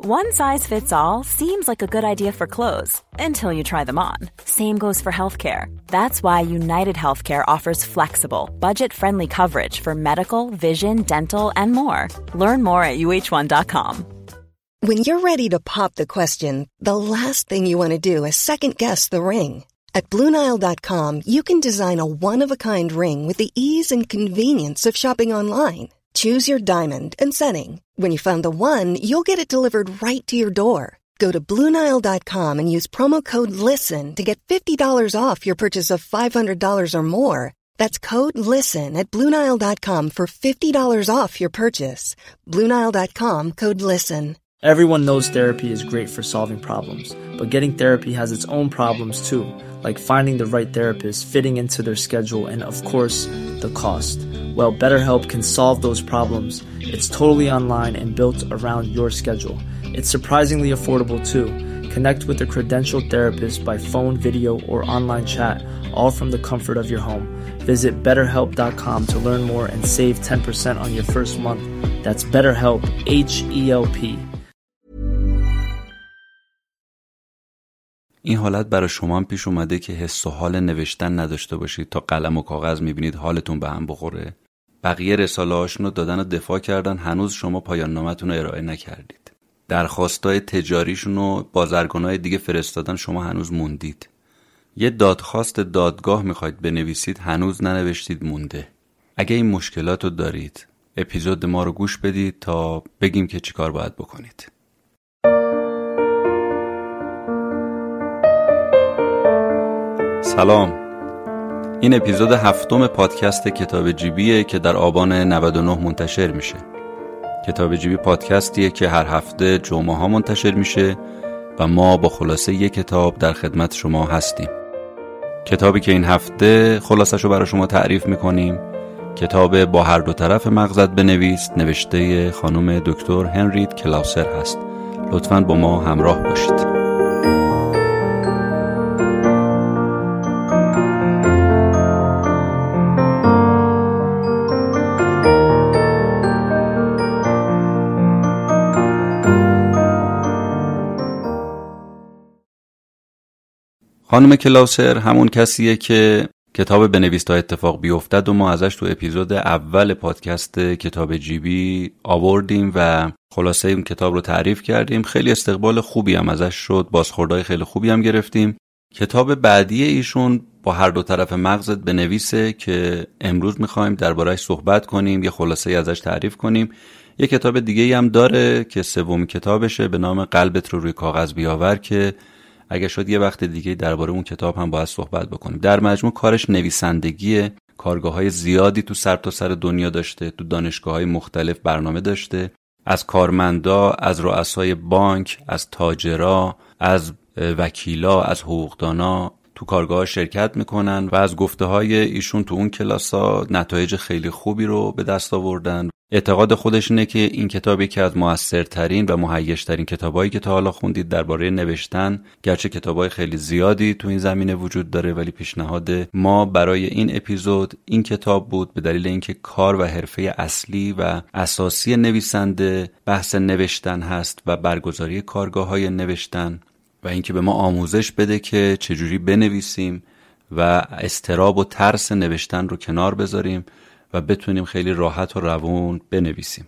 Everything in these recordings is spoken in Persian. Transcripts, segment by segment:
One size fits all seems like a good idea for clothes until you try them on. Same goes for healthcare. That's why United Healthcare offers flexible, budget-friendly coverage for medical, vision, dental, and more. Learn more at uh1.com. When you're ready to pop the question, the last thing you want to do is second-guess the ring. At BlueNile.com, you can design a one-of-a-kind ring with the ease and convenience of shopping online. Choose your diamond and setting. When you find the one, you'll get it delivered right to your door. Go to BlueNile.com and use promo code LISTEN to get $50 off your purchase of $500 or more. That's code LISTEN at BlueNile.com for $50 off your purchase. BlueNile.com, code LISTEN. Everyone knows therapy is great for solving problems, but getting therapy has its own problems too, like finding the right therapist, fitting into their schedule, and of course, the cost. Well, BetterHelp can solve those problems. It's totally online and built around your schedule. It's surprisingly affordable too. Connect with a credentialed therapist by phone, video, or online chat, all from the comfort of your home. Visit BetterHelp.com to learn more and save 10% on your first month. That's BetterHelp, H-E-L-P. این حالت برای شما هم پیش اومده که حس و حال نوشتن نداشته باشید، تا قلم و کاغذ میبینید حالتون به هم بخوره؟ بقیه رساله هاشون رو دادن و دفاع کردن، هنوز شما پایان نامتون رو ارائه نکردید. درخواستای تجاریشون رو بازرگانای دیگه فرستادن، شما هنوز موندید. یه دادخواست دادگاه میخواید بنویسید، هنوز ننوشتید، مونده. اگه این مشکلات رو دارید، اپیزود ما رو گوش بدید تا بگیم که چیکار باید بکنید. سلام، این اپیزود 7 پادکست کتاب جیبیه که در آبان 99 منتشر میشه. کتاب جیبی پادکستیه که هر هفته جمعه ها منتشر میشه و ما با خلاصه یک کتاب در خدمت شما هستیم. کتابی که این هفته خلاصه‌شو برای شما تعریف میکنیم کتاب با هر دو طرف مغزت بنویس، نوشته خانم دکتر هنریت کلاوسر هست. لطفاً با ما همراه باشید. خانم کلاوسر همون کسیه که کتاب بنویس تا اتفاق بیفتد و ما ازش تو اپیزود اول پادکست کتاب جیبی آوردیم و خلاصه این کتاب رو تعریف کردیم. خیلی استقبال خوبی هم ازش شد، بازخوردهای خیلی خوبی هم گرفتیم. کتاب بعدی ایشون با هر دو طرف مغزت بنویسه که امروز میخوایم درباره‌اش صحبت کنیم، یه خلاصه ازش تعریف کنیم. یه کتاب دیگه هم داره که سومین کتابشه به نام قلبت رو روی کاغذ بیاور که اگه شد یه وقت دیگه درباره اون کتاب هم باید صحبت بکنیم. در مجموع کارش نویسندگیه، کارگاه‌های زیادی تو سر دنیا داشته، تو دانشگاه‌های مختلف برنامه داشته، از کارمندا، از رؤسای بانک، از تاجرا، از وکیلا، از حقوقدانا تو کارگاه شرکت میکنن و از گفته‌های ایشون تو اون کلاس‌ها نتایج خیلی خوبی رو به دست آوردن. اعتقاد خودش اینه که این کتاب یکی از موثرترین و مهیج‌ترین کتابایی که تا حالا خوندید درباره نوشتن، گرچه کتابای خیلی زیادی تو این زمینه وجود داره، ولی پیشنهاد ما برای این اپیزود این کتاب بود، به دلیل اینکه کار و حرفه اصلی و اساسی نویسنده بحث نوشتن هست و برگزاری کارگاه‌های نوشتن و اینکه به ما آموزش بده که چجوری بنویسیم و اضطراب و ترس نوشتن رو کنار بذاریم و بتونیم خیلی راحت و روون بنویسیم.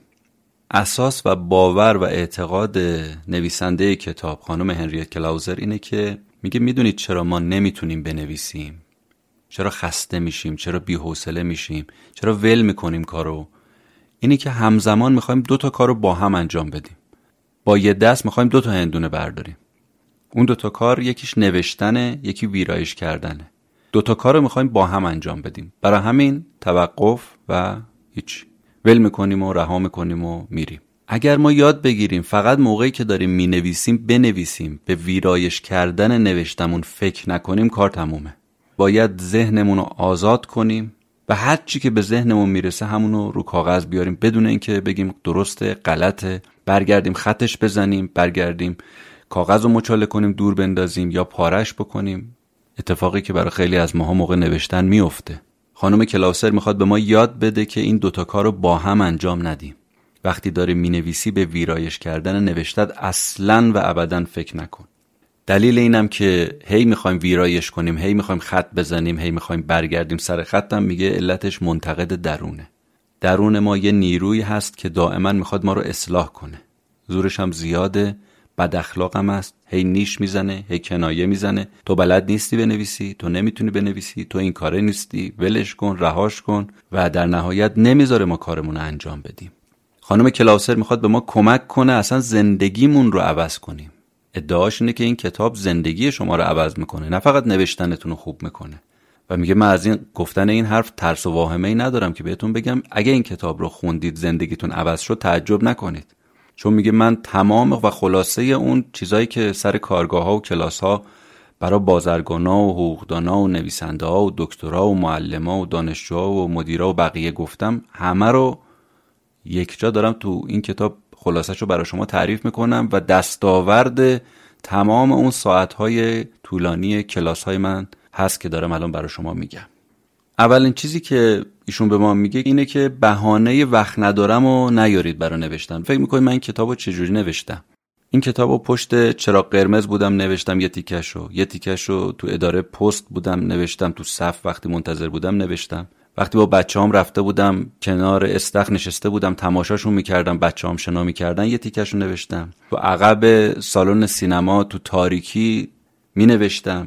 اساس و باور و اعتقاد نویسنده کتاب خانم هنریت کلاوسر اینه که میگه میدونید چرا ما نمیتونیم بنویسیم؟ چرا خسته میشیم؟ چرا بی‌حوصله میشیم؟ چرا ول میکنیم کارو؟ اینی که همزمان میخوایم 2 تا کارو با هم انجام بدیم. با یه دست میخوایم 2 تا هندونه برداریم. اون 2 تا کار یکیش نوشتنه، یکی ویرایش کردنه. 2 تا کار رو میخوایم با هم انجام بدیم. برای همین توقف و هیچ، ول میکنیم و رها میکنیم و میریم. اگر ما یاد بگیریم فقط موقعی که داریم مینویسیم بنویسیم، به ویرایش کردن نوشتمون فکر نکنیم، کار تمومه. باید ذهنمون رو آزاد کنیم و هر چی که به ذهنمون میرسه همونو رو کاغذ بیاریم، بدون اینکه بگیم درسته غلطه، برگردیم خطش بزنیم، برگردیم کاغذ رو مچاله کنیم، دور بندازیم یا پارش بکنیم. اتفاقی که برای خیلی از ماها موقع نوشتن میفته. خانم کلاوسر میخواد به ما یاد بده که این 2 تا کار رو با هم انجام ندیم. وقتی داری مینویسی به ویرایش کردن نوشتت اصلاً و ابداً فکر نکن. دلیل اینم که هی میخوایم ویرایش کنیم، هی میخوایم خط بزنیم، هی میخوایم برگردیم سر خطم، میگه علتش منتقد درونه. درون ما یه نیروی هست که دائما میخواد ما رو اصلاح کنه. زورش هم زیاده، بد اخلاق هم هست، هی نیش میزنه، هی کنایه میزنه. تو بلد نیستی بنویسی، تو نمیتونی بنویسی، تو این کاره نیستی، ولش کن، رهاش کن، و در نهایت نمیذاره ما کارمون رو انجام بدیم. خانم کلاوسر میخواد به ما کمک کنه اصلا زندگیمون رو عوض کنیم. ادعاش اینه که این کتاب زندگی شما رو عوض میکنه، نه فقط نوشتنتون رو خوب میکنه. و میگه من از این گفتن این حرف ترس و واهمه‌ای ندارم که بهتون بگم اگه این کتاب رو خوندید زندگیتون عوض شد تعجب نکنید. چون میگه من تمام و خلاصه اون چیزایی که سر کارگاه‌ها و کلاس‌ها برای بازرگانا و حقوقدانا و نویسنده‌ها و دکترا و معلم‌ها و دانشجوها و مدیرا و بقیه گفتم، همه رو یک جا دارم تو این کتاب خلاصه‌شو برای شما تعریف میکنم و دستاورد تمام اون ساعت‌های طولانی کلاس‌های من هست که دارم الان برای شما میگم. اولین چیزی که ایشون به ما میگه اینه که بهانه وقت ندارم و نیارید برای نوشتن. فکر میکنید من این کتابو چجوری نوشتم؟ این کتابو پشت چراغ قرمز بودم نوشتم، یه تیکشو تو اداره پست بودم نوشتم، تو صف وقتی منتظر بودم نوشتم، وقتی با بچه‌هام رفته بودم کنار استخ نشسته بودم تماشاشون میکردم، بچه‌هام شنا میکردن، یه تیکشو نوشتم، تو عقب سالن سینما تو تاریکی مینوشتم،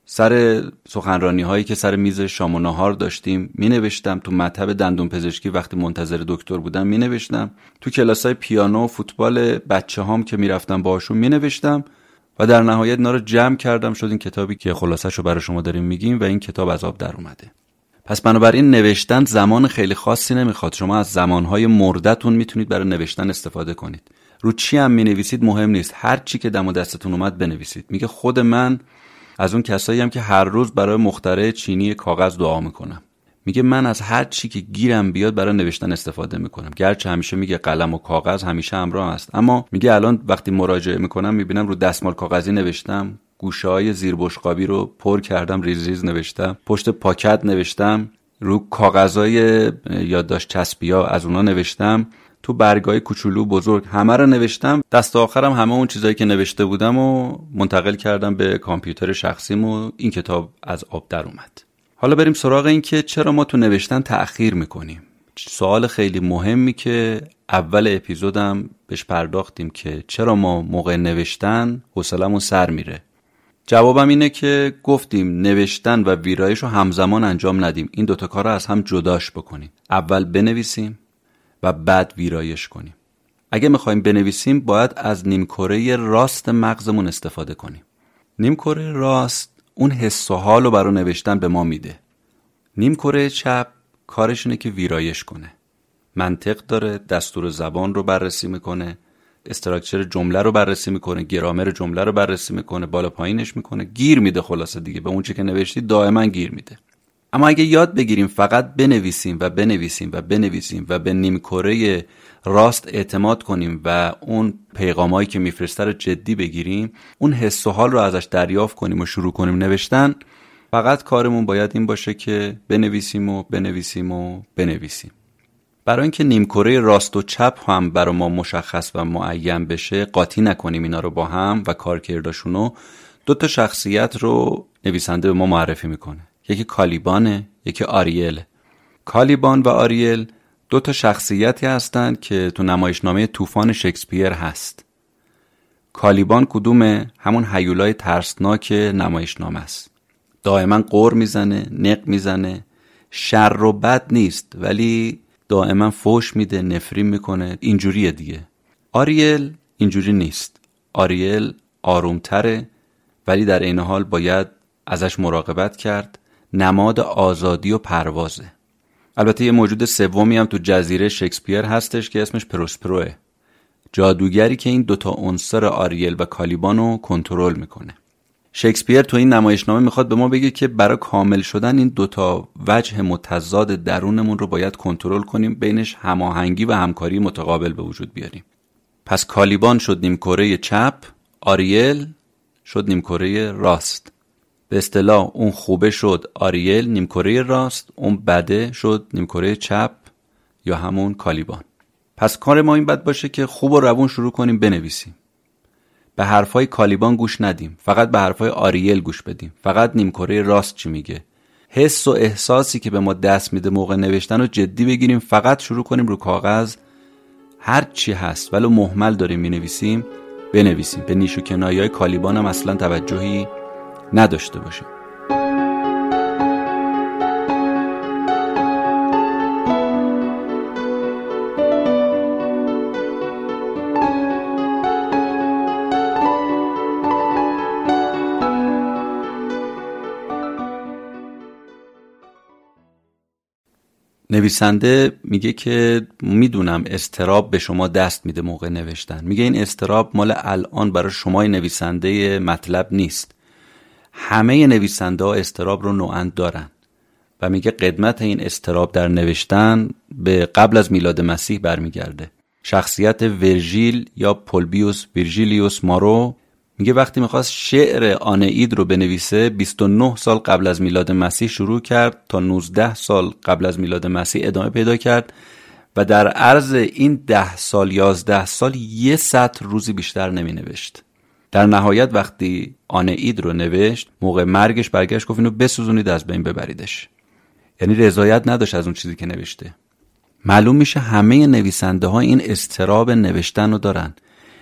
سر سخنرانی هایی که سر میز شام و نهار داشتیم می نوشتم، تو مطب دندون پزشکی وقتی منتظر دکتر بودم می نوشتم، تو کلاسای پیانو و فوتبال بچه هام که می رفتم باشون می نوشتم و در نهایت اینا رو جمع کردم شد این کتابی که خلاصه شو برای شما داریم میگیم و این کتاب از آب در اومده. پس بنابراین نوشتن زمان خیلی خاصی نمیخواد. شما از زمانهای مردتون میتونید برای نوشتن استفاده کنید. رو چی هم می نویسید مهم نیست، هر چی که دم دستتون اومد بنویسید. میگه خود من از اون کسایی هم که هر روز برای مخترع چینی کاغذ دعا میکنم. میگه من از هر چی که گیرم بیاد برای نوشتن استفاده میکنم. گرچه همیشه میگه قلم و کاغذ همیشه همراه هست، اما میگه الان وقتی مراجعه میکنم میبینم رو دستمال کاغذی نوشتم، گوشه‌های زیر بشقابی رو پر کردم، ریز ریز نوشتم، پشت پاکت نوشتم، رو کاغذهای یادداشت چسبیا از اونا نوشتم، تو برگای کوچولو بزرگ همه رو نوشتم. دست آخرم همه اون چیزایی که نوشته بودم و منتقل کردم به کامپیوتر شخصیم و این کتاب از آب در اومد. حالا بریم سراغ این که چرا ما تو نوشتن تأخیر میکنیم. سوال خیلی مهمی که اول اپیزودم بهش پرداختیم که چرا ما موقع نوشتن حوصله‌مون سر میره. جوابم اینه که گفتیم نوشتن و ویرایش رو همزمان انجام ندیم. این دوتا کار رو از هم جداش بکنیم. اول بنویسیم و بعد ویرایش کنیم. اگه میخوایم بنویسیم باید از نیمکره راست مغزمون استفاده کنیم. نیمکره راست اون حس و حال رو برای نوشتن به ما میده. نیمکره چپ کارش اینه که ویرایش کنه. منطق داره، دستور زبان رو بررسی میکنه، استراکچر جمله رو بررسی میکنه، گرامر جمله رو بررسی میکنه، بالا پایینش میکنه، گیر میده. خلاصه دیگه به اون چیزی که نوشتی دائما گیر میده. اما اگه یاد بگیریم فقط بنویسیم و بنویسیم و بنویسیم و به نیمکره راست اعتماد کنیم و اون پیغامایی که میفرسته رو جدی بگیریم، اون حس و حال رو ازش دریافت کنیم و شروع کنیم نوشتن، فقط کارمون باید این باشه که بنویسیم و بنویسیم و بنویسیم. برای اینکه نیمکره راست و چپ هم برای ما مشخص و معین بشه، قاطی نکنیم اینا رو با هم و کارکردشونو، دو تا شخصیت رو نویسنده به ما معرفی میکنه. یکی کالیبانه، یکی آریل. کالیبان و آریل دو تا شخصیتی هستند که تو نمایشنامه طوفان شکسپیر هست. کالیبان کدومه؟ همون هیولای ترسناک نمایشنامه است. دائما قُر میزنه، نق میزنه، شر و بد نیست ولی دائما فوش میده، نفرین میکنه، اینجوریه دیگه. آریل اینجوری نیست. آریل آرومتره ولی در این حال باید ازش مراقبت کرد. نماد آزادی و پروازه. البته یه موجود سومی هم تو جزیره شکسپیر هستش که اسمش پروسپروه، جادوگری که این دوتا عنصر آریل و کالیبانو کنترل میکنه. شکسپیر تو این نمایشنامه میخواد به ما بگه که برای کامل شدن این دوتا وجه متضاد درونمون رو باید کنترل کنیم، بینش هماهنگی و همکاری متقابل به وجود بیاریم. پس کالیبان شد نیمکره چپ، آریل شد نیمکره راست. به اصطلاح اون خوبه شد آریل نیمکره راست، اون بده شد نیمکره چپ یا همون کالیبان. پس کار ما این بد باشه که خوب و روون شروع کنیم بنویسیم. به حرفای کالیبان گوش ندیم، فقط به حرفای آریل گوش بدیم، فقط نیمکره راست چی میگه. حس و احساسی که به ما دست میده موقع نوشتن رو جدی بگیریم، فقط شروع کنیم رو کاغذ هر چی هست ولو مهمل داریم مینویسیم بنویسیم. به نیش و کنایه‌های کالیبان هم اصلا توجهی نداشته باشیم. نویسنده میگه که میدونم اضطراب به شما دست میده موقع نوشتن. میگه این اضطراب مال الان برای شما نویسنده مطلب نیست. همه نویسنده ها اضطراب رو نوعاً دارن و میگه قدمت این اضطراب در نوشتن به قبل از میلاد مسیح برمیگرده. شخصیت ورژیل یا پولبیوس ویرژیلیوس مارو میگه وقتی میخواست شعر آنئید رو بنویسه 29 سال قبل از میلاد مسیح شروع کرد تا 19 سال قبل از میلاد مسیح ادامه پیدا کرد و در عرض این 10 سال 11 سال یه سطر روزی بیشتر نمی نوشت. در نهایت وقتی آنئید رو نوشت موقع مرگش برگشت گفت اینو بسوزونید از بین ببریدش. یعنی رضایت نداشت از اون چیزی که نوشته. معلوم میشه همه نویسنده ها این اضطراب نوشتن رو دارن،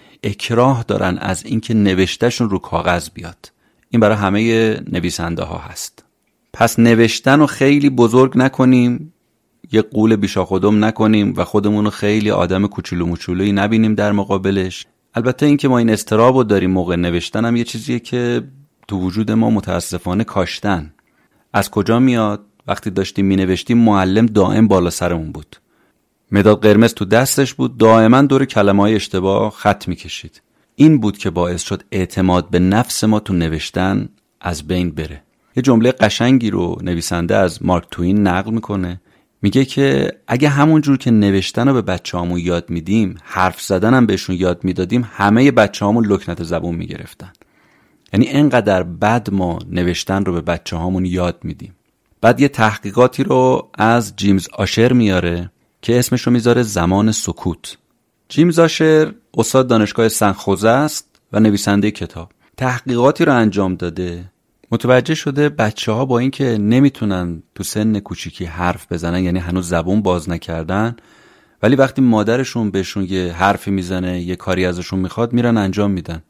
اکراه دارن از اینکه نوشتهشون رو کاغذ بیاد. این برای همه نویسنده ها هست. پس نوشتن رو خیلی بزرگ نکنیم، یه قول بیشاخودم نکنیم و خودمون رو خیلی آدم کوچولو موچولویی نبینیم در مقابلش. البته این که ما این اضطراب رو داریم موقع نوشتن هم یه چیزیه که تو وجود ما متاسفانه کاشتن. از کجا میاد؟ وقتی داشتیم می نوشتیم معلم دائم بالا سرمون بود، مداد قرمز تو دستش بود، دائما دور کلمه‌های اشتباه خط می‌کشید. این بود که باعث شد اعتماد به نفس ما تو نوشتن از بین بره. یه جمله قشنگی رو نویسنده از مارک توین نقل میکنه. میگه که اگه همون جور که نوشتن رو به بچه‌هامون یاد میدیم، حرف زدن هم بهشون یاد میدادیم، همه بچه‌هامون لکنت زبون میگرفتن. یعنی اینقدر بد ما نوشتن رو به بچه‌هامون یاد میدیم. بعد یه تحقیقاتی رو از جیمز آشر میاره که اسمش رو میذاره زمان سکوت. جیمز آشر استاد دانشگاه سن خوزه است و نویسنده کتاب. تحقیقاتی رو انجام داده، متوجه شده بچه‌ها با اینکه نمیتونن تو سن کوچیکی حرف بزنن، یعنی هنوز زبون باز نکردن، ولی وقتی مادرشون بهشون یه حرفی میزنه، یه کاری ازشون میخواد، میرن انجام میدن.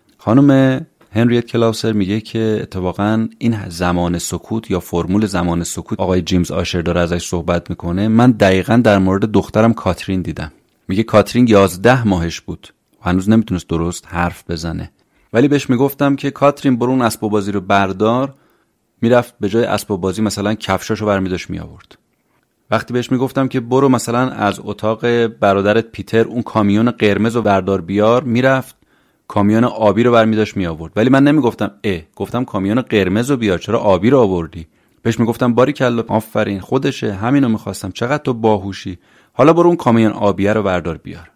خانم هنریت کلاوسر میگه که اتفاقا این زمان سکوت یا فرمول زمان سکوت آقای جیمز آشر داره ازش صحبت میکنه. من دقیقاً در مورد دخترم کاترین دیدم. میگه کاترین 11 ماهش بود و هنوز نمیتونست درست حرف بزنه، ولی بهش میگفتم که کاترین برو اون اسباب بازی رو بردار، میرفت به جای اسباب بازی مثلا کفشاشو برمی‌داشت میآورد. وقتی بهش میگفتم که برو مثلا از اتاق برادرت پیتر اون کامیون قرمز رو بردار بیار، میرفت کامیون آبی رو برمی‌داشت میآورد. ولی من نمیگفتم گفتم کامیون قرمز رو بیار، چرا آبی رو آوردی؟ بهش میگفتم باریکلا، آفرین، خودشه، همینو میخواستم، چقدر تو باهوشی، حالا برو اون کامیون آبیه رو بردار بیار.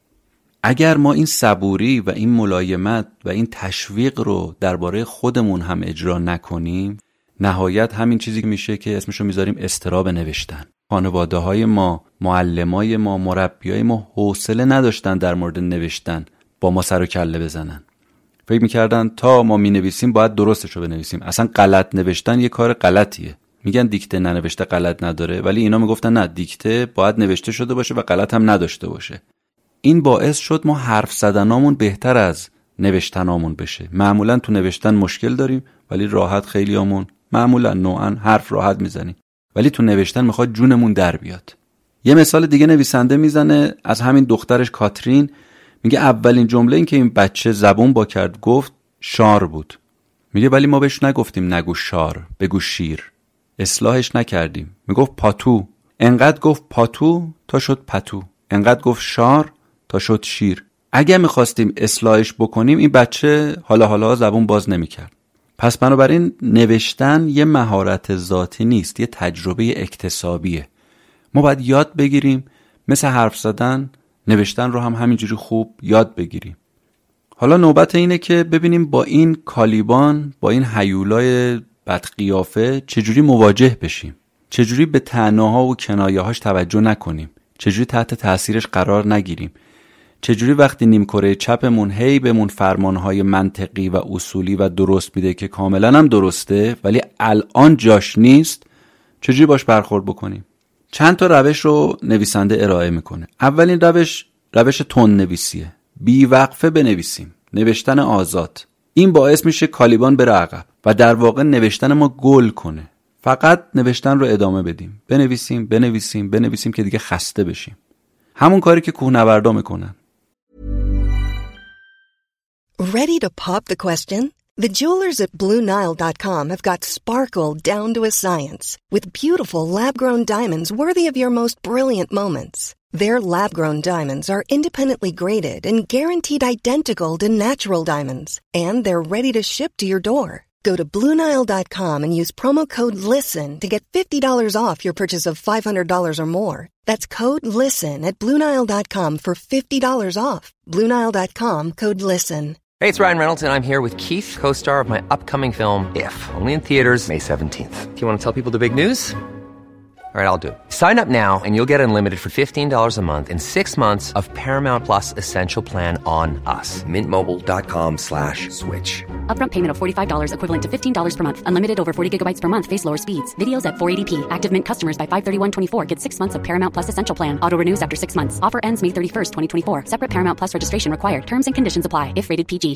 اگر ما این صبوری و این ملایمت و این تشویق رو درباره خودمون هم اجرا نکنیم، نهایت همین چیزی میشه که اسمشو میذاریم اضطراب نوشتن. خانواده‌های ما، معلمای ما، مربیای ما حوصله نداشتن در مورد نوشتن با ما سر و کله بزنن. فکر میکردن تا ما مینویسیم باید درستشو بنویسیم. اصلا غلط نوشتن یه کار غلطیه. میگن دیکته ننوشته غلط نداره، ولی اینا میگفتن نه، دیکته باید نوشته شده باشه و غلط هم نداشته باشه. این باعث شد ما حرف زدنامون بهتر از نوشتنامون بشه. معمولا تو نوشتن مشکل داریم ولی راحت خیلیامون معمولا نوعا حرف راحت میزنیم، ولی تو نوشتن میخواد جونمون در بیاد. یه مثال دیگه نویسنده میزنه از همین دخترش کاترین. میگه اولین جمله این که این بچه زبون با کرد گفت شار بود. میگه ولی ما بهش نگفتیم نگو شار، بگو شیر. اصلاحش نکردیم. میگفت پاتو. انقدر گفت پاتو تا شد پتو. انقدر گفت شار تا شد شیر. اگه میخواستیم اصلاحش بکنیم این بچه حالا زبون باز نمیکرد. پس بنابراین نوشتن یه مهارت ذاتی نیست، یه تجربه اکتسابیه. ما باید یاد بگیریم، مثل حرف زدن نوشتن رو هم همینجوری خوب یاد بگیریم. حالا نوبت اینه که ببینیم با این کالیبان، با این هیولای بدقیافه چجوری مواجه بشیم، چجوری به طعنه‌ها و کنایه‌هاش توجه نکنیم. چجوری تحت تاثیرش قرار نگیریم؟ چجوری وقتی نیمکره چپمون هی بهمون فرمانهای منطقی و اصولی و درست میده که کاملا هم درسته ولی الان جاش نیست، چجوری باش برخورد بکنیم؟ چند تا روش رو نویسنده ارائه میکنه. اولین روش تند نویسیه. بی وقفه بنویسیم. نوشتن آزاد. این باعث میشه کالیبان بره عقب و در واقع نوشتن ما گل کنه. فقط نوشتن رو ادامه بدیم. بنویسیم که دیگه خسته بشیم. همون کاری که کوهنوردا میکنن. Ready to pop the question? The jewelers at BlueNile.com have got sparkle down to a science with beautiful lab-grown diamonds worthy of your most brilliant moments. Their lab-grown diamonds are independently graded and guaranteed identical to natural diamonds, and they're ready to ship to your door. Go to BlueNile.com and use promo code LISTEN to get $50 off your purchase of $500 or more. That's code LISTEN at BlueNile.com for $50 off. BlueNile.com, code LISTEN. Hey, it's Ryan Reynolds, and I'm here with Keith, co-star of my upcoming film, If, only in theaters May 17th. Do you want to tell people the big news? All right, I'll do it. Sign up now and you'll get unlimited for $15 a month and 6 months of Paramount Plus Essential Plan on us. MintMobile.com/switch. Upfront payment of $45 equivalent to $15 per month. Unlimited over 40 gigabytes per month. Face lower speeds. Videos at 480p. Active Mint customers by 531.24 get 6 months of Paramount Plus Essential Plan. Auto renews after 6 months. Offer ends May 31st, 2024. Separate Paramount Plus registration required. Terms and conditions apply if rated PG.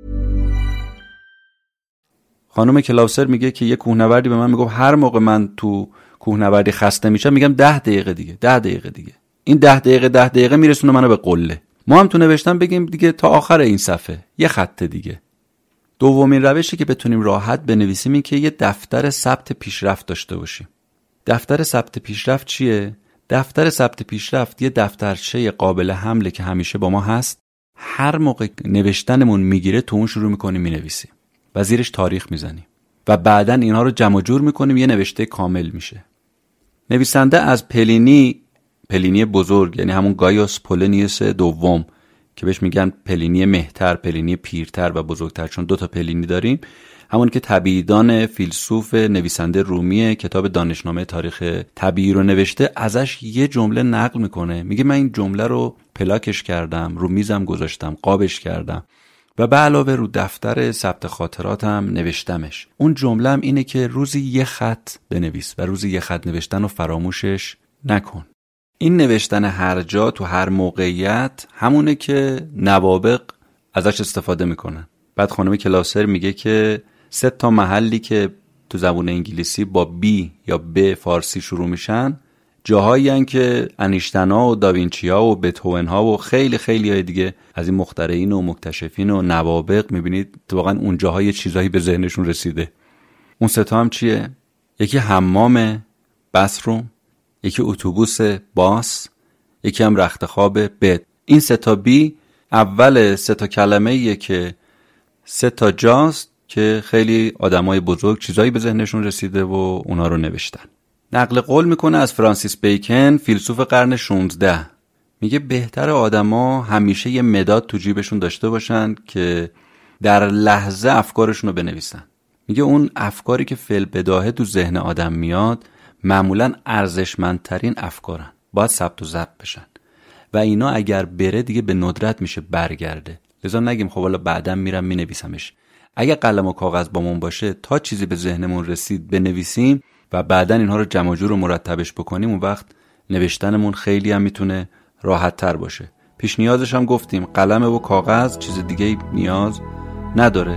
خانم کلاوسر میگه که یه کوهنوردی به من میگفت هر موقع من تو کوهنوردی خسته میشم میگم 10 دقیقه دیگه. این 10 دقیقه میرسونه منو به قله. ما هم تو نوشتن بگیم دیگه تا آخر این صفحه یه خط دیگه. دومین روشی که بتونیم راحت بنویسیم این که یه دفتر ثبت پیشرفت داشته باشیم. دفتر ثبت پیشرفت چیه؟ دفتر ثبت پیشرفت یه دفترچه قابل حمله که همیشه با ما هست. هر موقع نوشتنمون میگیره تو اون شروع میکنیم مینویسیم و زیرش تاریخ میزنیم و بعدن اینها رو جمع جور میکنیم یه نوشته کامل میشه. نویسنده از پلینی بزرگ، یعنی همون گایوس پولینیوس دوم که بهش میگن پلینی مهتر، پلینی پیرتر و بزرگتر، چون 2 تا پلینی داریم، همون که طبیعیدان فیلسوف نویسنده رومیه کتاب دانشنامه تاریخ طبیعی رو نوشته، ازش یه جمله نقل میکنه. میگه من این جمله رو پلاکش کردم، رو میزم گذاشتم، قابش کردم و به علاوه رو دفتر ثبت خاطراتم نوشتمش. اون جمله‌ام اینه که روزی یه خط بنویس و روزی یه خط نوشتن رو فراموشش نکن. این نوشتن هر جا تو هر موقعیت همونه که نوابغ ازش استفاده میکنن. بعد خانم کلاسر میگه که 3 تا محلی که تو زبان انگلیسی با بی یا ب فارسی شروع میشن جاهایی هن که انیشتنا و داوینچیا و بتهوون‌ها و خیلی های دیگه از این مخترعین و مکتشفین و نوابغ میبینید واقعا اون جاهای چیزایی به ذهنشون رسیده. اون 3 تا هم چیه؟ یکی حمام بثروم، یکی اتوبوس باس، یکی هم رخت خواب بد. این 3 تا بی اول 3 تا کلمه‌ایه که 3 تا جاست که خیلی آدمای بزرگ چیزایی به ذهنشون رسیده و اونا رو نوشتن. نقل قول میکنه از فرانسیس بیکن، فیلسوف قرن 16. میگه بهتر آدما همیشه یه مداد تو جیبشون داشته باشن که در لحظه افکارشون رو بنویسن. میگه اون افکاری که فعل بداهه تو ذهن آدم میاد معمولاً ارزشمندترین افکارن، باید ثبت و ضبط بشن و اینا اگر بره دیگه به ندرت میشه برگرده. لذا نگیم خب حالا بعداً میرم مینویسمش. اگه قلم و کاغذ بامون باشه تا چیزی به ذهنمون رسید بنویسیم و بعداً اینها رو جمع جور و مرتبش بکنیم، اون وقت نوشتنمون خیلی هم میتونه راحت تر باشه. پیش نیازش هم گفتیم، قلم و کاغذ، چیز دیگه نیاز نداره.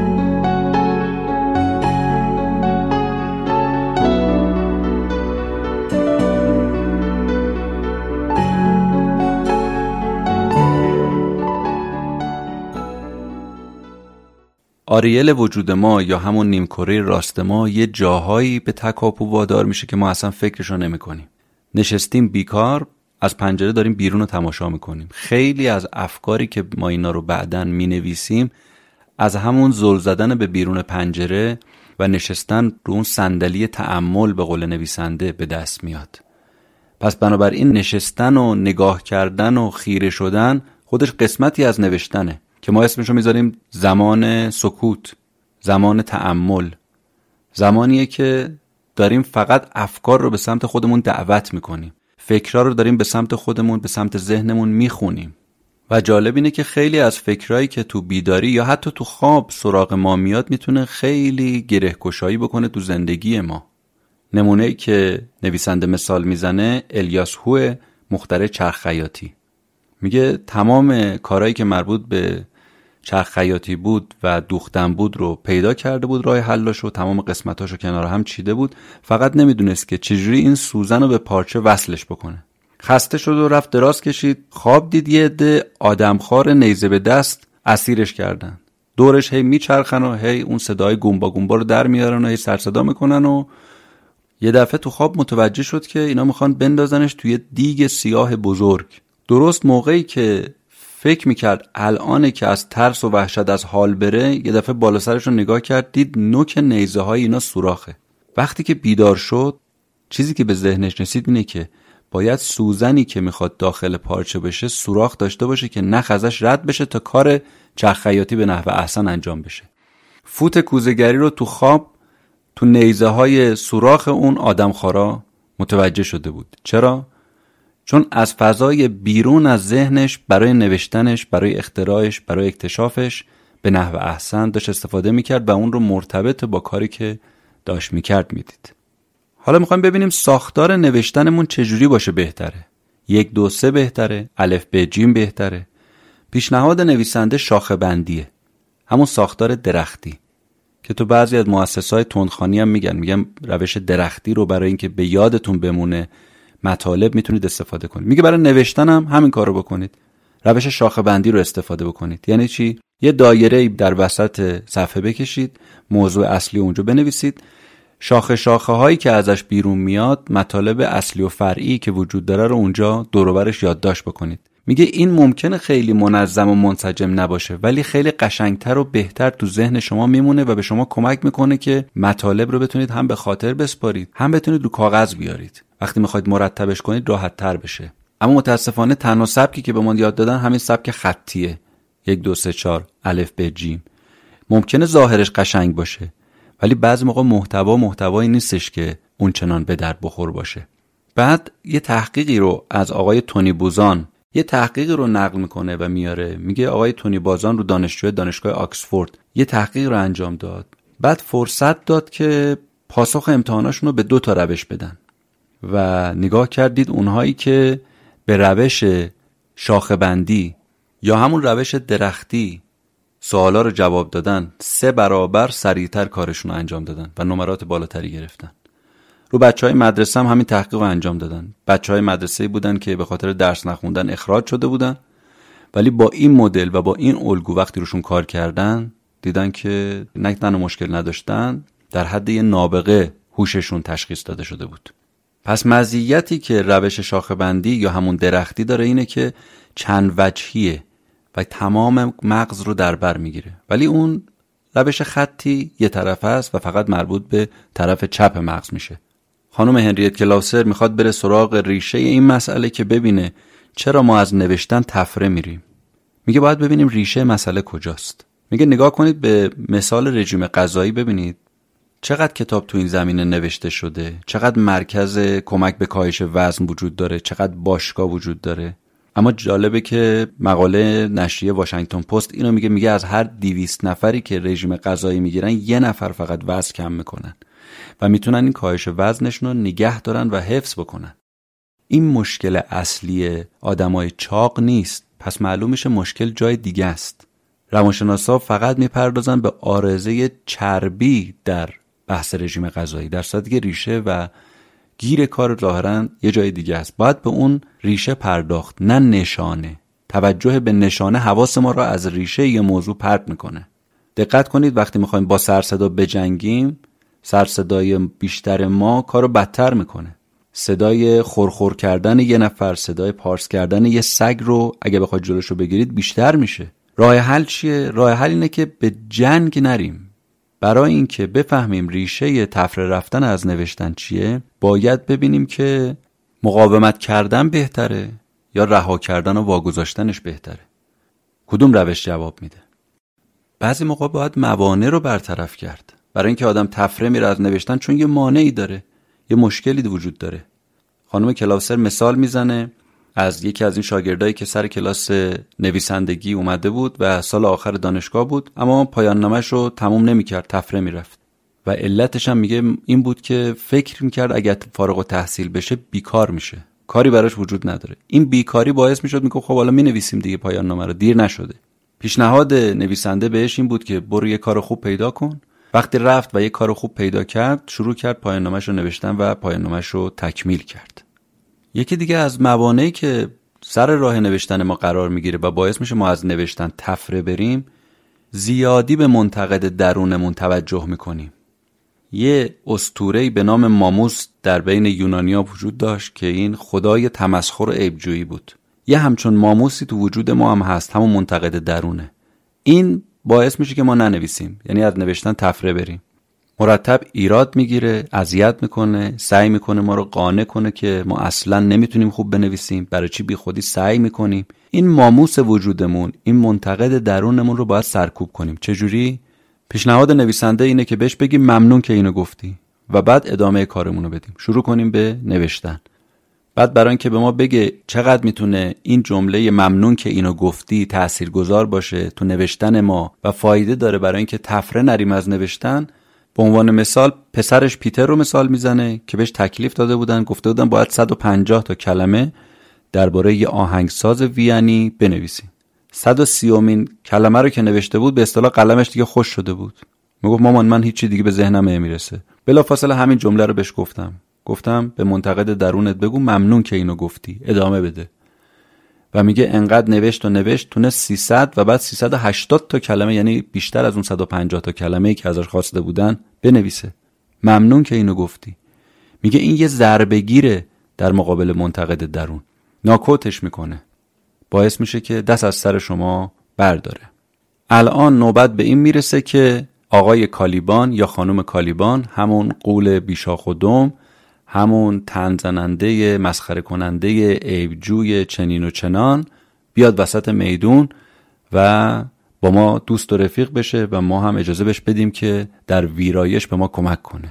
آریل وجود ما یا همون نیمکره راست ما یه جاهایی به تکاپو وادار میشه که ما اصلا فکرشو نمی کنیم. نشستیم بیکار، از پنجره داریم بیرون رو تماشا میکنیم. خیلی از افکاری که ما اینا رو بعدن می نویسیم از همون زل زدن به بیرون پنجره و نشستن رو اون صندلی تأمل به قول نویسنده به دست میاد. پس بنابراین نشستن و نگاه کردن و خیره شدن خودش قسمتی از نوشتنه که ما اسمشو میذاریم زمان سکوت، زمان تأمل، زمانیه که داریم فقط افکار رو به سمت خودمون دعوت میکنیم. فکرها رو داریم به سمت خودمون، به سمت ذهنمون میخونیم. و جالب اینه که خیلی از فکرهایی که تو بیداری یا حتی تو خواب سراغ ما میاد میتونه خیلی گره‌گشایی بکنه تو زندگی ما. نمونه‌ای که نویسنده مثال میزنه الیاس هو، مخترع چرخ خیاطی. میگه تمام کارهایی که مربوط به چرخ خیاطی بود و دوختن بود رو پیدا کرده بود، راه حلش و تمام قسمتاشو کنار هم چیده بود، فقط نمیدونست که چجوری این سوزن رو به پارچه وصلش بکنه. خسته شد و رفت دراز کشید، خواب دید یه عده آدمخوار نیزه به دست اسیرش کردن، دورش هی میچرخن و هی اون صدای گومبا گومبا رو در میارن و هی سر صدا میکنن و یه دفعه تو خواب متوجه شد که اینا میخوان بندازنش توی دیگ سیاه بزرگ. درست موقعی که فکر میکرد الانه که از ترس و وحشت از حال بره، یه دفعه بالا سرش رو نگاه کرد، دید نوک نیزه های اینا سوراخه. وقتی که بیدار شد، چیزی که به ذهنش رسید اینه که باید سوزنی که میخواد داخل پارچه بشه سوراخ داشته باشه که نخ ازش رد بشه تا کار چرخ خیاطی به نحو احسن انجام بشه. فوت کوزه‌گری رو تو خواب تو نیزه های سوراخ اون آدمخوارا متوجه شده بود. چرا؟ چون از فضای بیرون از ذهنش برای نوشتنش، برای اختراعش، برای اکتشافش به نحو احسن داشت استفاده میکرد و اون رو مرتبط با کاری که داشت میکرد میدید. حالا میخوایم ببینیم ساختار نوشتنمون چجوری باشه بهتره. 1 2 3 بهتره، الف ب ج بهتره. پیشنهاد نویسنده شاخه بندیه، همون ساختار درختی که تو بعضی از مؤسسه‌های تندخوانی هم میگن روش درختی رو برای اینکه به یادتون بمونه مطالب میتونید استفاده کنید. میگه برای نوشتن هم همین کارو بکنید، روش شاخه بندی رو استفاده بکنید. یعنی چی؟ یه دایره در وسط صفحه بکشید، موضوع اصلی اونجا بنویسید، شاخه هایی که ازش بیرون میاد، مطالب اصلی و فرعی که وجود داره رو اونجا دور و برش یادداشت بکنید. میگه این ممکنه خیلی منظم و منسجم نباشه، ولی خیلی قشنگتر و بهتر تو ذهن شما میمونه و به شما کمک میکنه که مطالب رو بتونید هم به خاطر بسپارید، هم بتونید رو کاغذ بیارید. وقتی میخواید مرتبش کنید راحت تر بشه. اما متاسفانه تنها سبکی که به ما یاد دادن همین سبک خطیه، 1 2 3 4 الف ب ج. ممکنه ظاهرش قشنگ باشه، ولی بعضی موقع محتوایی نیستش که اون چنان به درد بخور باشه. بعد یه تحقیقی رو از آقای تونی بوزان نقل میکنه و میاره. میگه آقای تونی بوزان رو دانشگاه آکسفورد یه تحقیق رو انجام داد. بعد فرصت داد که پاسخ امتحاناشون رو به 2 روش بدن و نگاه کردید اونهایی که به روش شاخه بندی یا همون روش درختی سوالا رو جواب دادن 3 برابر سریعتر کارشون رو انجام دادن و نمرات بالاتری گرفتن. رو بچهای مدرسه هم همین تحقیق رو انجام دادن. بچهای مدرسه‌ای بودن که به خاطر درس نخوندن اخراج شده بودن، ولی با این مدل و با این الگو وقتی روشون کار کردن دیدن که نه تنها مشکل نداشتن، در حد یه نابغه هوششون تشخیص داده شده بود. پس مزیتی که روش شاخه بندی یا همون درختی داره اینه که چند وجهیه و تمام مغز رو در بر میگیره، ولی اون روش خطی یه طرف است و فقط مربوط به طرف چپ مغز میشه. خانم هنریت کلاوسر میخواد بره سراغ ریشه این مسئله که ببینه چرا ما از نوشتن تفره میریم. میگه باید ببینیم ریشه مسئله کجاست. میگه نگاه کنید به مثال رژیم غذایی، ببینید چقدر کتاب تو این زمینه نوشته شده، چقدر مرکز کمک به کاهش وزن وجود داره، چقدر باشگاه وجود داره. اما جالبه که مقاله نشریه واشنگتن پست اینو میگه از هر 200 نفری که رژیم غذایی میگیرن 1 نفر فقط وزن کم میکنن و میتونن این کاهش وزنشون رو نگه دارن و حفظ بکنن. این مشکل اصلی آدمای چاق نیست، پس معلوم میشه مشکل جای دیگه است. روانشناسا فقط میپردازن به عارضه چربی در بحث رژیم غذایی، در صورتی که ریشه و گیر کار ظاهرا یه جای دیگه است. باید به اون ریشه پرداخت، نه نشانه. توجه به نشانه حواس ما را از ریشه یه موضوع پرت میکنه. دقت کنید وقتی میخوایم با سرصدا بجنگیم، سرصدای بیشتر ما کارو بدتر میکنه. صدای خورخور کردن یه نفر، صدای پارس کردن یه سگ رو اگه بخواید جلوشو بگیرید بیشتر میشه. راه حل چیه؟ راه حل اینه که به جنگ نریم. برای اینکه بفهمیم ریشه تفره رفتن از نوشتن چیه، باید ببینیم که مقاومت کردن بهتره یا رها کردن و واگذاشتنش بهتره. کدوم روش جواب میده؟ بعضی موقع باید موانع رو برطرف کرد. برای اینکه آدم تفره میره از نوشتن چون یه مانعی داره، یه مشکلی وجود داره. خانم کلاوسر مثال میزنه از یکی از این شاگردایی که سر کلاس نویسندگی اومده بود و سال آخر دانشگاه بود، اما پایان نامش رو تموم نمی‌کرد، تفره میرفت و علتش هم میگه این بود که فکر می‌کرد اگر فارغ التحصیل بشه بیکار میشه، کاری براش وجود نداره. این بیکاری باعث میشد میگه خب حالا مینویسیم دیگه پایان نامه رو، دیر نشده. پیشنهاد نویسنده بهش این بود که برو یه کار خوب پیدا کن. وقتی رفت و یه کار خوب پیدا کرد، شروع کرد پایان نامه‌ش رو نوشتن و پایان نامه‌ش رو تکمیل کرد. یکی دیگه از موانعی که سر راه نوشتن ما قرار میگیره و باعث میشه ما از نوشتن تفره بریم، زیادی به منتقد درونمون توجه میکنیم. یه اسطوره‌ای به نام ماموس در بین یونانیا وجود داشت که این خدای تمسخر و عیبجویی بود. یه همچون ماموسی تو وجود ما هم هست، همون منتقد درونه. این باعث میشه که ما ننویسیم، یعنی از نوشتن تفره بریم. مرتب ایراد میگیره، اذیت میکنه، سعی میکنه ما رو قانع کنه که ما اصلا نمیتونیم خوب بنویسیم، برای چی بی خودی سعی میکنیم. این ماموس وجودمون، این منتقد درونمون رو باید سرکوب کنیم. چجوری؟ پیشنهاد نویسنده اینه که بهش بگیم ممنون که اینو گفتی و بعد ادامه کارمون رو بدیم، شروع کنیم به نوشتن. بعد برای اینکه به ما بگه چقدر میتونه این جمله ممنون که اینو گفتی تاثیرگذار باشه تو نوشتن ما و فایده داره برای اینکه تفره نریم از نوشتن، به عنوان مثال پسرش پیتر رو مثال میزنه که بهش تکلیف داده بودن، گفته بودن باید 150 تا کلمه درباره یه آهنگساز وینی بنویسین. 130مین کلمه رو که نوشته بود به اصطلاح قلمش دیگه خوش شده بود. میگفت مامان من هیچی دیگه به ذهنم نمیرسه. بلافاصله همین جمله رو بهش گفتم به منتقد درونت بگو ممنون که اینو گفتی، ادامه بده. و میگه انقدر نوشت تونست 300 و بعد 380 تا کلمه، یعنی بیشتر از اون 150 تا کلمه‌ای که ازش خواسته بودن بنویسه. ممنون که اینو گفتی. میگه این یه ضربه‌گیره در مقابل منتقد درون، ناکوتش میکنه، باعث میشه که دست از سر شما برداره. الان نوبت به این میرسه که آقای کالیبان یا خانم کالیبان، همون غول بیشاخ و دم، همون تنزننده مسخره کننده عیبجوی چنین و چنان، بیاد وسط میدون و با ما دوست و رفیق بشه و ما هم اجازه بهش بدیم که در ویرایش به ما کمک کنه.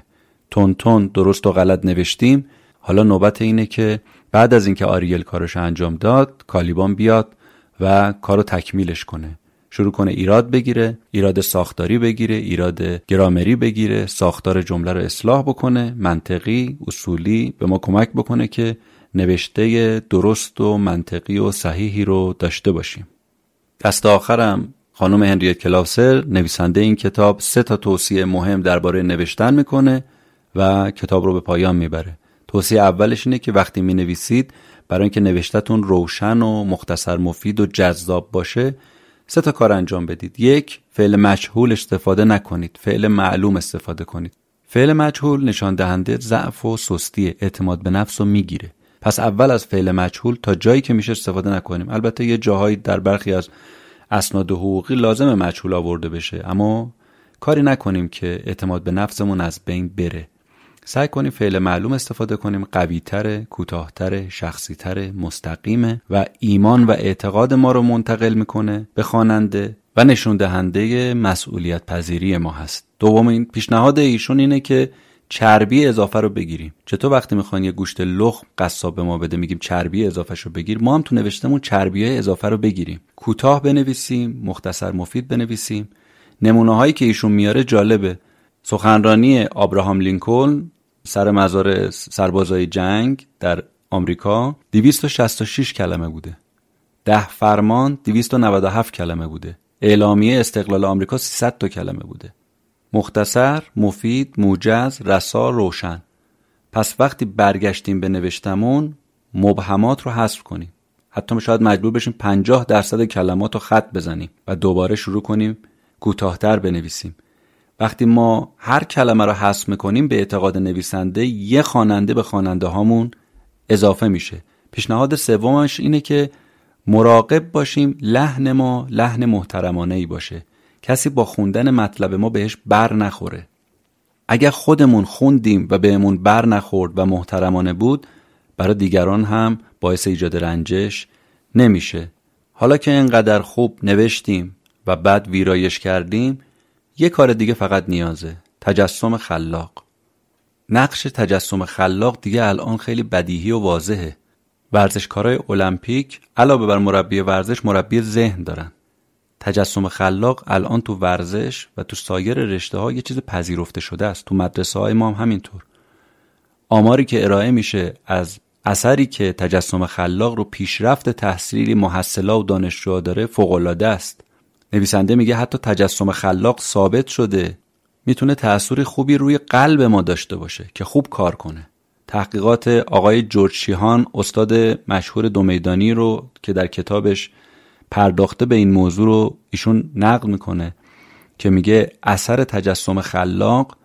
تون درست و غلط نوشتیم، حالا نوبت اینه که بعد از اینکه آریل کارش انجام داد، کالیبان بیاد و کارو تکمیلش کنه، شروع کنه ایراد بگیره، ایراد ساختاری بگیره، ایراد گرامری بگیره، ساختار جمله رو اصلاح بکنه، منطقی، اصولی به ما کمک بکنه که نوشته درست و منطقی و صحیحی رو داشته باشیم. دست آخرم خانم هنریت کلاوسر، نویسنده این کتاب، 3 توصیه مهم درباره نوشتن میکنه و کتاب رو به پایان میبره. توصیه اولش اینه که وقتی مینویسید، برای اینکه نوشتتون روشن و مختصر مفید و جذاب باشه، 3 کار انجام بدید. 1. فعل مجهول استفاده نکنید، فعل معلوم استفاده کنید. فعل مجهول نشان دهنده ضعف و سستی، اعتماد به نفس رو میگیره. پس اول از فعل مجهول تا جایی که میشه استفاده نکنیم. البته یه جاهایی در برخی از اسناد حقوقی لازم مجهول آورده بشه، اما کاری نکنیم که اعتماد به نفسمون از بین بره. سعی کنیم فعل معلوم استفاده کنیم، قوی‌تر، کوتاه‌تر، شخصی‌تر، مستقیمه و ایمان و اعتقاد ما رو منتقل میکنه به خواننده و نشون دهنده مسئولیت پذیری ما هست. دومین پیشنهاد ایشون اینه که چربی اضافه رو بگیریم. چطور وقتی میخواین یه گوشت لخم قصاب به ما بده میگیم چربی اضافهش رو بگیر، ما هم تو نوشتمون چربی اضافه رو بگیریم. کوتاه بنویسیم، مختصر مفید بنویسیم. نمونه هایی که ایشون میاره جالبه. سخنرانی آبراهام لینکلن سر مزار سربازای جنگ در آمریکا 266 کلمه بوده. 10 فرمان 297 کلمه بوده. اعلامیه استقلال آمریکا 300 تا کلمه بوده. مختصر، مفید، موجز، رسا، روشن. پس وقتی برگشتیم به نوشتمون، مبهمات رو حذف کنیم. حتی شاید مجبور بشیم 50% کلمات رو خط بزنیم و دوباره شروع کنیم کوتاه‌تر بنویسیم. وقتی ما هر کلمه رو حذف میکنیم، به اعتقاد نویسنده یه خواننده به خواننده هامون اضافه میشه. پیشنهاد سومش اینه که مراقب باشیم لحن ما لحن محترمانه‌ای باشه. کسی با خوندن مطلب ما بهش بر نخوره. اگر خودمون خوندیم و بهمون بر نخورد و محترمانه بود، برای دیگران هم باعث ایجاد رنجش نمیشه. حالا که اینقدر خوب نوشتیم و بعد ویرایش کردیم، یه کار دیگه فقط نیازه: تجسم خلاق. نقش تجسم خلاق دیگه الان خیلی بدیهی و واضحه. ورزشکارای المپیک علاوه بر مربی ورزش مربی ذهن دارن. تجسم خلاق الان تو ورزش و تو سایر رشته‌ها یه چیز پذیرفته شده است. تو مدرسه‌های ما هم همینطور. آماری که ارائه میشه از اثری که تجسم خلاق رو پیشرفت تحصیلی محصلا و دانشجوها داره فوق‌العاده است. نویسنده میگه حتی تجسم خلاق ثابت شده میتونه تأثیر خوبی روی قلب ما داشته باشه که خوب کار کنه. تحقیقات آقای جورج شیهان، استاد مشهور دومیدانی رو که در کتابش پرداخته به این موضوع رو ایشون نقل میکنه که میگه اثر تجسم خلاق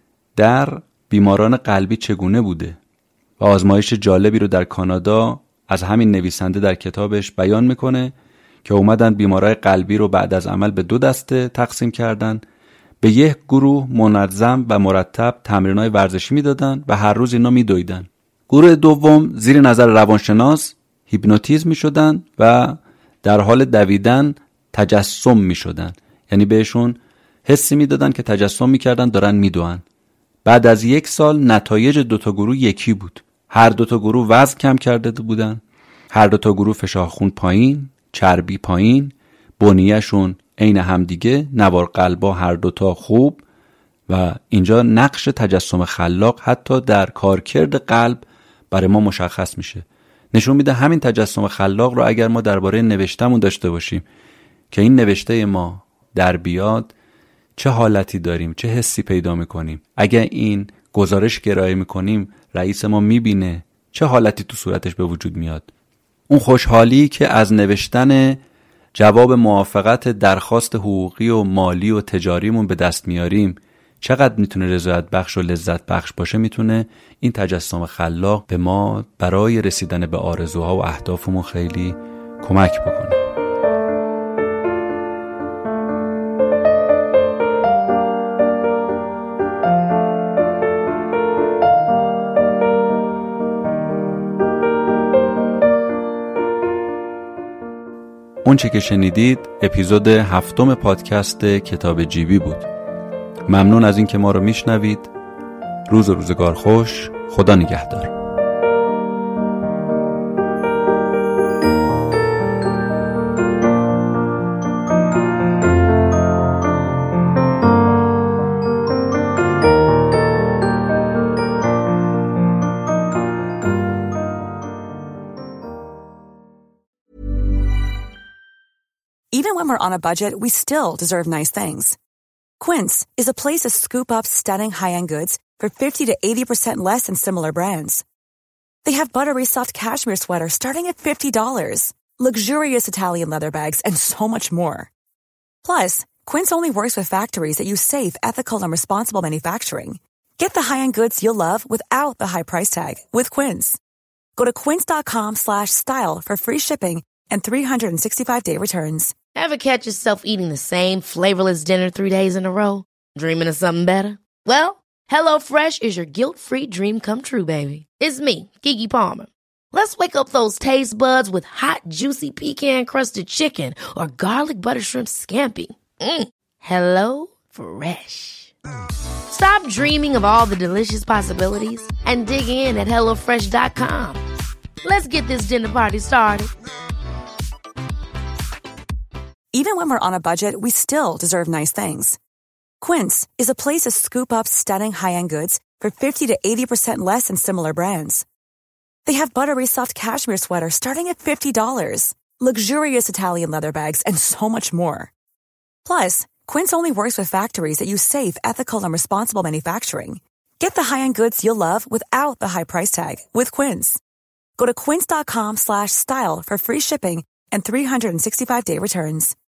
در بیماران قلبی چگونه بوده و آزمایش جالبی رو در کانادا از همین نویسنده در کتابش بیان میکنه که اومدن بیمارای قلبی رو بعد از عمل به 2 دسته تقسیم کردن. به یک گروه منظم و مرتب تمرینای ورزشی میدادن و هر روز اینا میدویدن. گروه دوم زیر نظر روانشناس هیپنوتیزم میشدن و در حال دویدن تجسم میشدن، یعنی بهشون حسی میدادن که تجسم میکردن دارن میدوئن. بعد از 1 سال نتایج 2 تا گروه یکی بود. هر 2 تا گروه وزن کم کرده بودن، هر 2 تا گروه فشار خون پایین، چربی پایین، بنیه‌شون عین همدیگه، نوار قلبا هر 2 تا خوب. و اینجا نقش تجسم خلاق حتی در کارکرد قلب برای ما مشخص میشه. نشون میده همین تجسم خلاق رو اگر ما درباره نوشتمون داشته باشیم که این نوشته ما در بیاد چه حالتی داریم، چه حسی پیدا میکنیم. اگر این گزارش گرایی میکنیم رئیس ما میبینه چه حالتی تو صورتش به وجود میاد. اون خوشحالی که از نوشتن جواب موافقت درخواست حقوقی و مالی و تجاریمون به دست میاریم چقدر میتونه رضایت بخش و لذت بخش باشه. میتونه این تجسم خلاق به ما برای رسیدن به آرزوها و اهدافمون خیلی کمک بکنه. اون چه که شنیدید اپیزود 7 پادکست کتاب جیبی بود. ممنون از این که ما رو میشنوید. روز و روزگار خوش. خدا نگهدار. Even when we're on a budget, we still deserve nice things. Quince is a place to scoop up stunning high-end goods for 50 to 80% less than similar brands. They have buttery soft cashmere sweaters starting at $50, luxurious Italian leather bags, and so much more. Plus, Quince only works with factories that use safe, ethical, and responsible manufacturing. Get the high-end goods you'll love without the high price tag with Quince. Go to quince.com/style for free shipping and 365-day returns. Ever catch yourself eating the same flavorless dinner 3 days in a row? Dreaming of something better? Well, HelloFresh is your guilt-free dream come true, baby. It's me, Keke Palmer. Let's wake up those taste buds with hot, juicy pecan-crusted chicken or garlic butter shrimp scampi. HelloFresh. Stop dreaming of all the delicious possibilities and dig in at HelloFresh.com. Let's get this dinner party started. Even when we're on a budget, we still deserve nice things. Quince is a place to scoop up stunning high-end goods for 50 to 80% less than similar brands. They have buttery soft cashmere sweaters starting at $50, luxurious Italian leather bags, and so much more. Plus, Quince only works with factories that use safe, ethical, and responsible manufacturing. Get the high-end goods you'll love without the high price tag with Quince. Go to quince.com/style for free shipping and 365-day returns.